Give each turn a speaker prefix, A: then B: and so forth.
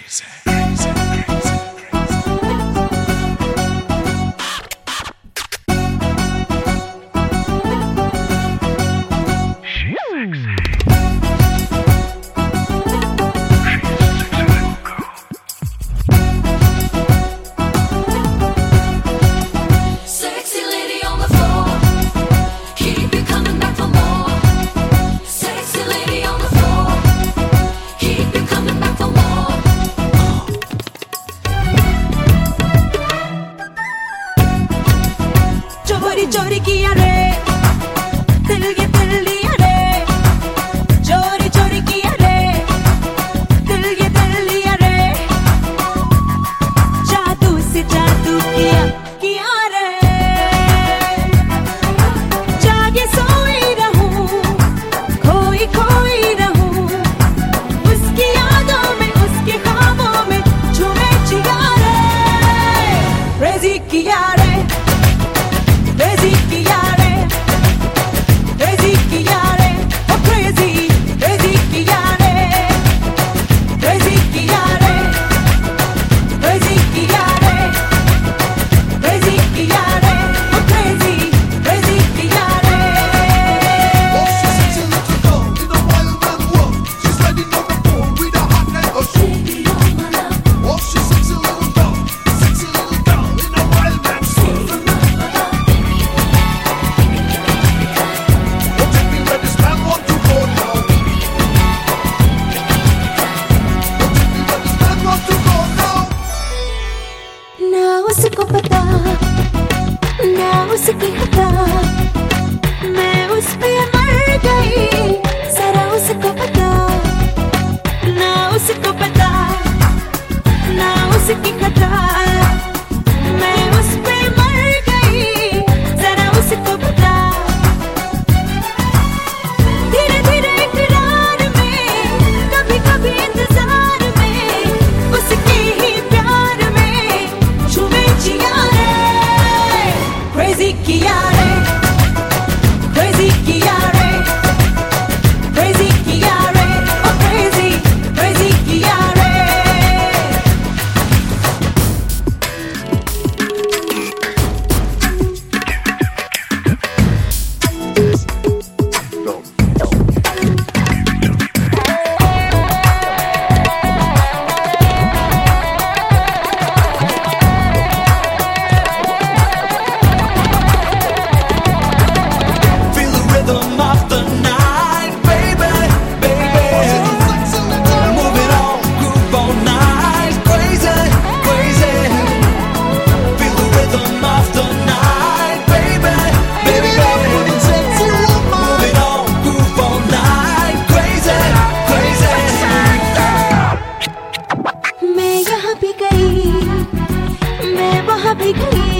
A: चोरी किया रे दिल ये दिल लिया रे, चोरी चोरी किया रे दिल ये दिल लिया रे, जादू से जादू किया रे, जागे सोई रहूं खोई खोई रहूं उसकी यादों में उसके ख्वाबों में झूमे जिया रे, क्रेजी किया रे crazy कियारे crazy कियारे oh crazy crazy कियारे crazy कियारे crazy कियारे crazy कियारे oh crazy crazy कियारे.
B: Oh, she's such a little girl in a wild man world. She's riding on the phone with a hot and a soul. Oh, she's such a little girl in a wild man's soul.
A: ना उसको पता ना उसकी खता, मैं उस पे मर गई जरा उसको पता, ना उसको पता ना उसकी खता, मैं उस पे मर गई जरा उसको पता, धीरे धीरे इकरार में कभी कभी इंतजार में उसके ही प्यार में झूमे जिया रे, crazy किया रे crazy किया रे crazy किया रे oh crazy crazy किया रे. मैं यहाँ भी गई मैं वहाँ भी गई